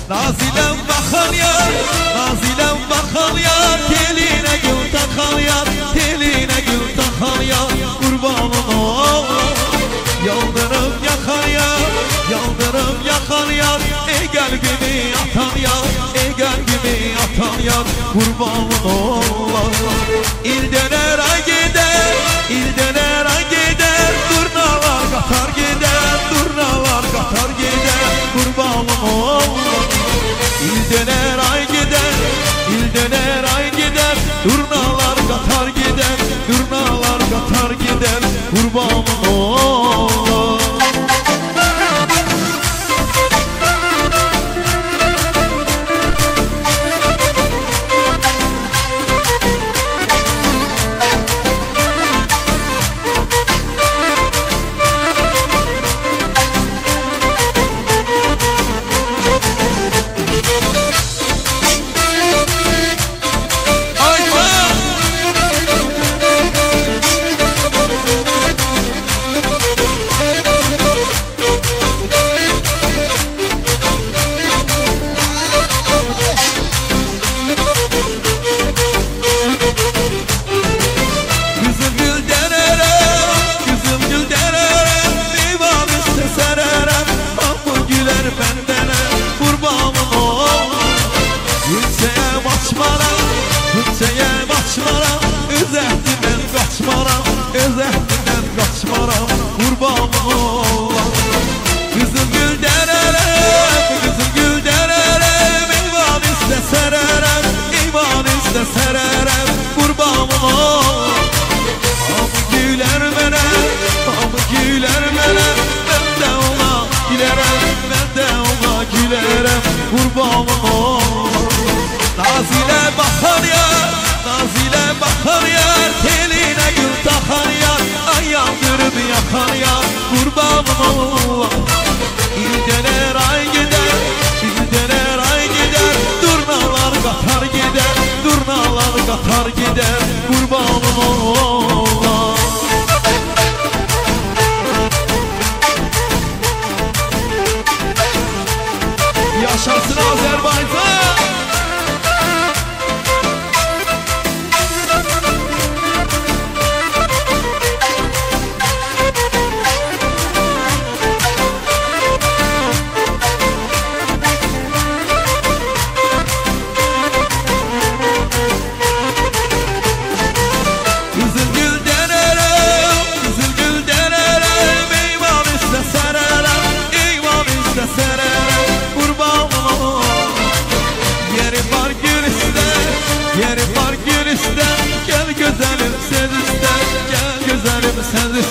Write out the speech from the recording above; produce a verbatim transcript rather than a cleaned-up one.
Nazilem bakan yar, nazilem bakan yar, teline gül takan yar, teline gül takan yar, kurbanın ol. Yaldırım yakan yar, yaldırım yakan yar, ey kalbimi atan yar, ey kalbimi atan yar, kurbanın ol. İl döner ay gider, il döner ay gider, durnalar katar gider, durnalar katar gider, kurbanın ol. İl döner ay gider, il döner ay gider, durnalar katar gider, durnalar katar gider, kurbanın ol. Hüseyem açmaram, öz əhdindən qaçmaram, öz əhdindən qaçmaram, qurbanım olam. Qızıl gül dərərəm, qızıl gül dərərəm, eyvan üstə sərərəm, eyvan üstə sərərəm, qurbanım olam. Hamı gülər mənə, hamı gülər mənə, mən də ona gülərəm, mən də ona gülərəm, qurbanım olam. Nazile bakan yar, nazile bakan yar, teline gül takan yar, ay yandırıp yakan yar, kurbanım Allah. İl döner ay gider, il döner ay gider, durnalar katar gider, durnalar katar gider, kurbanım Allah. Yaşasın Azerbaycan. Yerim var gül iste, gel güzelim sen iste, gel güzelim sen